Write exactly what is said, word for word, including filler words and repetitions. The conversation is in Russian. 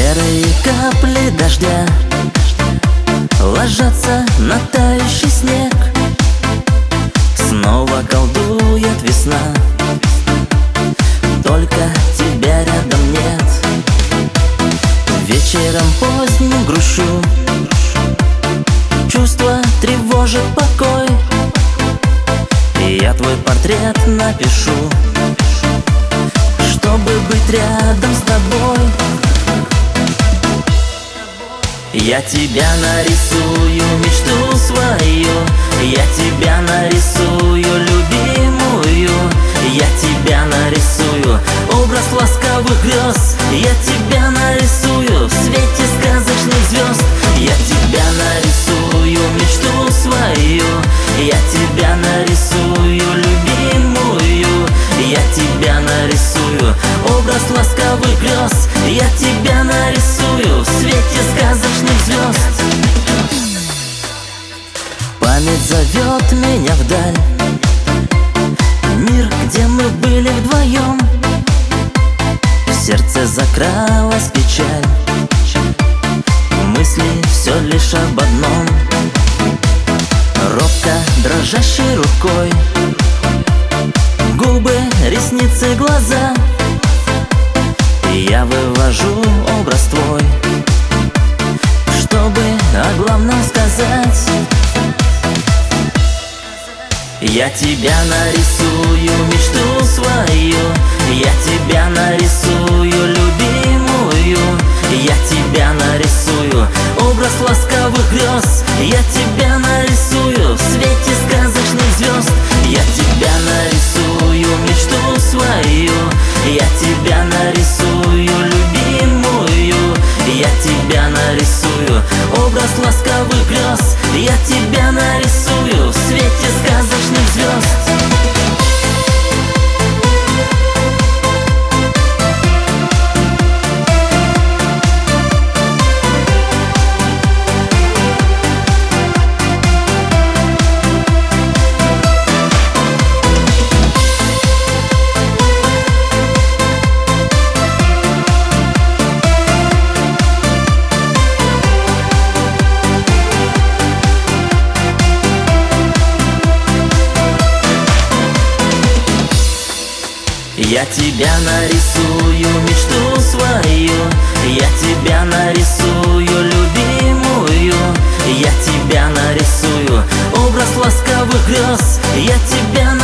Серые капли дождя ложатся на тающий снег. Снова колдует весна, только тебя рядом нет. Вечером поздним грущу, чувство тревожит покой. И я твой портрет напишу, чтобы быть рядом с тобой. Я тебя нарисую, мечту свою, я тебя нарисую, любимую. Я тебя нарисую, образ ласковых грез. Я тебя нарисую в свете сказочных звезд. Я тебя нарисую, мечту свою, я тебя нарисую, любимую. Я тебя нарисую, образ ласковых грез. Я тебя нарисую в свете сказочных звезд. Память зовет меня вдаль, мир, где мы были вдвоем. В сердце закралась печаль, мысли все лишь об одном. Робко дрожащей рукой, губы, ресницы, глаза, я вывожу образ твой, чтобы о главном сказать. Я тебя нарисую, мечту свою, я тебя нарисую, любимую. Я тебя нарисую, образ ласковых грез. Я тебя нарисую в свете сказочных звезд. Я тебя нарисую, мечту свою, я тебя нарисую, любимую. Я тебя нарисую, образ ласковых грез. Я тебя нарисую в свете сказочных звезд. Я тебя нарисую, мечту свою, я тебя нарисую, любимую. Я тебя нарисую, образ ласковых грез. Я тебя